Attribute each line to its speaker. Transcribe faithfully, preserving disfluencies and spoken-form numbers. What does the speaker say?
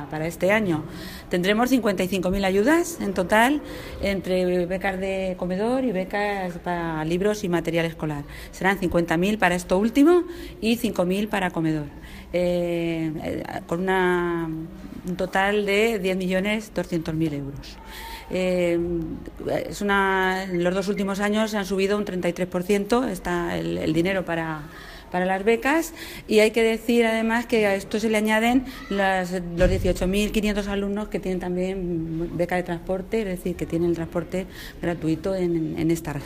Speaker 1: para este año. Tendremos cincuenta y cinco mil ayudas en total, entre becas de comedor y becas para libros y material escolar. Serán cincuenta mil para esto último y cinco mil para comedor, eh, con una, un total de diez millones doscientos mil euros. Eh, es una, en los dos últimos años se han subido un treinta y tres por ciento está el, el dinero para, para las becas, y hay que decir además que a esto se le añaden las, los dieciocho mil quinientos alumnos que tienen también beca de transporte, es decir, que tienen el transporte gratuito en, en esta región.